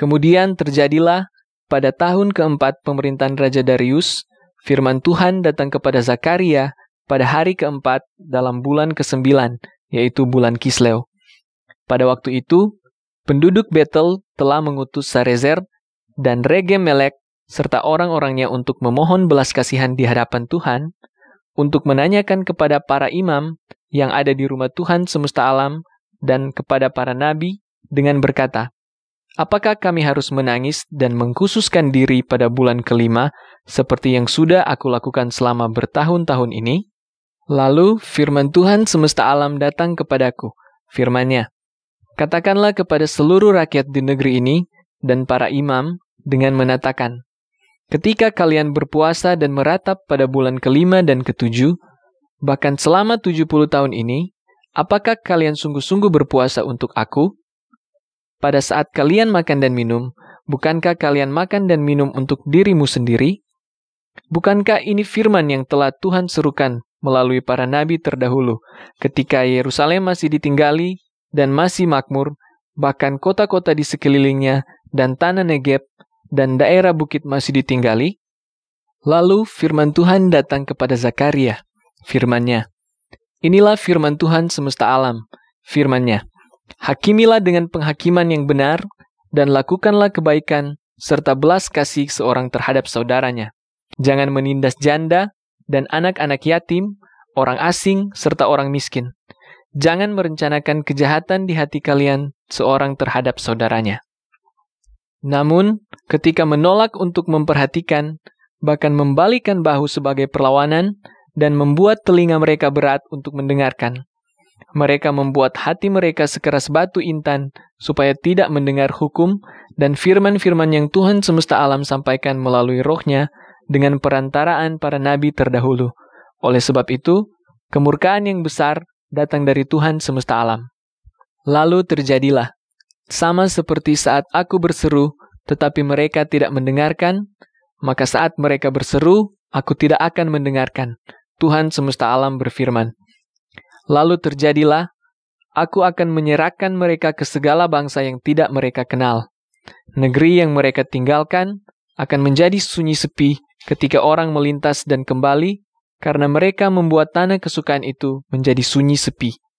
Kemudian terjadilah pada tahun keempat pemerintahan Raja Darius, firman Tuhan datang kepada Zakaria pada hari keempat dalam bulan ke-9, yaitu bulan Kisleu. Pada waktu itu, penduduk Betel telah mengutus Sarezer dan Regem-Melek serta orang-orangnya untuk memohon belas kasihan di hadapan Tuhan, untuk menanyakan kepada para imam yang ada di rumah Tuhan semesta alam dan kepada para nabi dengan berkata, "Apakah kami harus menangis dan mengkhususkan diri pada bulan ke-5 seperti yang sudah aku lakukan selama bertahun-tahun ini?" Lalu firman Tuhan semesta alam datang kepadaku. Firman-Nya, "Katakanlah kepada seluruh rakyat di negeri ini dan para imam dengan menatakan, ketika kalian berpuasa dan meratap pada bulan ke-5 dan ke-7, bahkan selama 70 tahun ini, apakah kalian sungguh-sungguh berpuasa untuk aku? Pada saat kalian makan dan minum, bukankah kalian makan dan minum untuk dirimu sendiri? Bukankah ini firman yang telah Tuhan serukan melalui para nabi terdahulu, ketika Yerusalem masih ditinggali dan masih makmur, bahkan kota-kota di sekelilingnya dan tanah Negeb dan daerah bukit masih ditinggali?" Lalu firman Tuhan datang kepada Zakaria. Firman-Nya, "Inilah firman Tuhan semesta alam. Firman-Nya, hakimilah dengan penghakiman yang benar, dan lakukanlah kebaikan, serta belas kasih seorang terhadap saudaranya. Jangan menindas janda, dan anak-anak yatim, orang asing, serta orang miskin. Jangan merencanakan kejahatan di hati kalian seorang terhadap saudaranya. Namun, ketika menolak untuk memperhatikan, bahkan membalikan bahu sebagai perlawanan, dan membuat telinga mereka berat untuk mendengarkan, mereka membuat hati mereka sekeras batu intan, supaya tidak mendengar hukum dan firman-firman yang Tuhan semesta alam sampaikan melalui rohnya dengan perantaraan para nabi terdahulu. Oleh sebab itu, kemurkaan yang besar datang dari Tuhan semesta alam. Lalu terjadilah, sama seperti saat aku berseru, tetapi mereka tidak mendengarkan, maka saat mereka berseru, aku tidak akan mendengarkan. Tuhan semesta alam berfirman. Lalu terjadilah, aku akan menyerahkan mereka ke segala bangsa yang tidak mereka kenal. Negeri yang mereka tinggalkan akan menjadi sunyi sepi ketika orang melintas dan kembali, karena mereka membuat tanah kesukaan itu menjadi sunyi sepi.